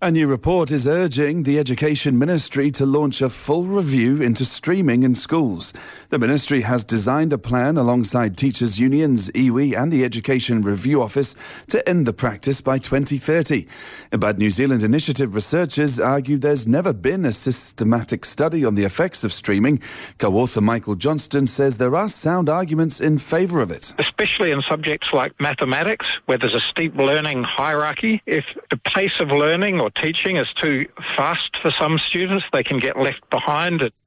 A new report is urging the Education Ministry to launch a full review into streaming in schools. The ministry has designed a plan alongside teachers' unions, iwi and the Education Review Office to end the practice by 2030. But New Zealand Initiative researchers argue there's never been a systematic study on the effects of streaming. Co-author Michael Johnston says there are sound arguments in favour of it. Especially in subjects like mathematics, where there's a steep learning hierarchy. If the pace of learning or teaching is too fast for some students, they can get left behind.